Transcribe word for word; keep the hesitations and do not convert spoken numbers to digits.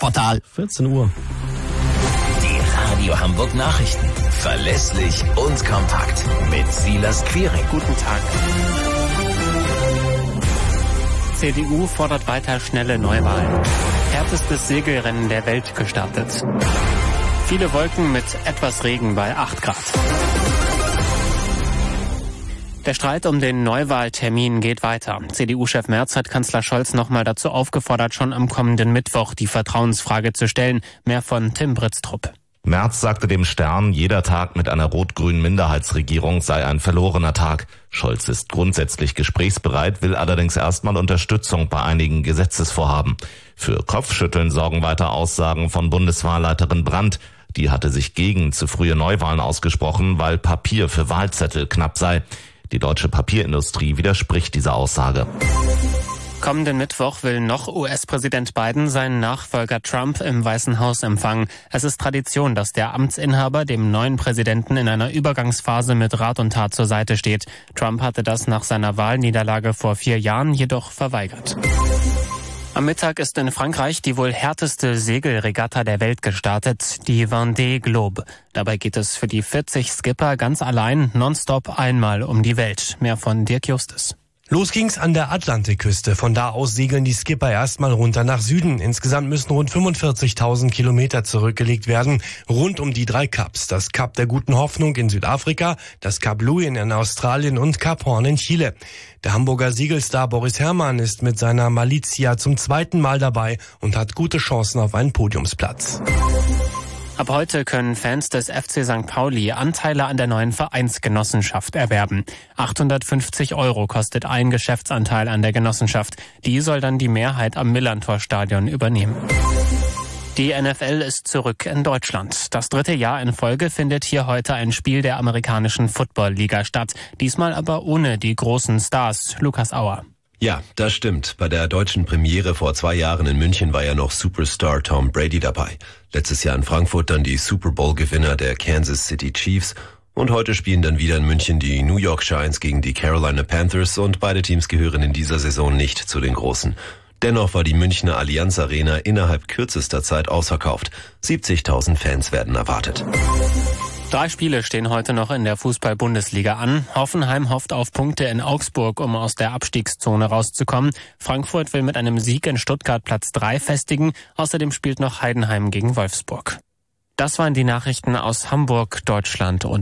Sportportal. vierzehn Uhr. Die Radio Hamburg Nachrichten. Verlässlich und kompakt. Mit Silas Quiring. Guten Tag. C D U fordert weiter schnelle Neuwahlen. Härtestes Segelrennen der Welt gestartet. Viele Wolken mit etwas Regen bei acht Grad. Der Streit um den Neuwahltermin geht weiter. C D U-Chef Merz hat Kanzler Scholz nochmal dazu aufgefordert, schon am kommenden Mittwoch die Vertrauensfrage zu stellen. Mehr von Tim Britztrup. Merz sagte dem Stern, jeder Tag mit einer rot-grünen Minderheitsregierung sei ein verlorener Tag. Scholz ist grundsätzlich gesprächsbereit, will allerdings erstmal Unterstützung bei einigen Gesetzesvorhaben. Für Kopfschütteln sorgen weiter Aussagen von Bundeswahlleiterin Brandt. Die hatte sich gegen zu frühe Neuwahlen ausgesprochen, weil Papier für Wahlzettel knapp sei. Die deutsche Papierindustrie widerspricht dieser Aussage. Kommenden Mittwoch will noch U S-Präsident Biden seinen Nachfolger Trump im Weißen Haus empfangen. Es ist Tradition, dass der Amtsinhaber dem neuen Präsidenten in einer Übergangsphase mit Rat und Tat zur Seite steht. Trump hatte das nach seiner Wahlniederlage vor vier Jahren jedoch verweigert. Am Mittag ist in Frankreich die wohl härteste Segelregatta der Welt gestartet, die Vendée Globe. Dabei geht es für die vierzig Skipper ganz allein nonstop einmal um die Welt. Mehr von Dirk Justus. Los ging's an der Atlantikküste. Von da aus segeln die Skipper erstmal runter nach Süden. Insgesamt müssen rund fünfundvierzigtausend Kilometer zurückgelegt werden, rund um die drei Kaps. Das Kap der Guten Hoffnung in Südafrika, das Kap Lewin in Australien und Kap Horn in Chile. Der Hamburger Segelstar Boris Herrmann ist mit seiner Malizia zum zweiten Mal dabei und hat gute Chancen auf einen Podiumsplatz. Ab heute können Fans des F C Sankt Pauli Anteile an der neuen Vereinsgenossenschaft erwerben. achthundertfünfzig Euro kostet ein Geschäftsanteil an der Genossenschaft. Die soll dann die Mehrheit am Millerntor-Stadion übernehmen. Die N F L ist zurück in Deutschland. Das dritte Jahr in Folge findet hier heute ein Spiel der amerikanischen Football-Liga statt. Diesmal aber ohne die großen Stars. Lukas Auer. Ja, das stimmt. Bei der deutschen Premiere vor zwei Jahren in München war ja noch Superstar Tom Brady dabei. Letztes Jahr in Frankfurt dann die Super Bowl-Gewinner der Kansas City Chiefs. Und heute spielen dann wieder in München die New York Giants gegen die Carolina Panthers und beide Teams gehören in dieser Saison nicht zu den Großen. Dennoch war die Münchner Allianz Arena innerhalb kürzester Zeit ausverkauft. siebzigtausend Fans werden erwartet. Drei Spiele stehen heute noch in der Fußball-Bundesliga an. Hoffenheim hofft auf Punkte in Augsburg, um aus der Abstiegszone rauszukommen. Frankfurt will mit einem Sieg in Stuttgart Platz drei festigen. Außerdem spielt noch Heidenheim gegen Wolfsburg. Das waren die Nachrichten aus Hamburg, Deutschland und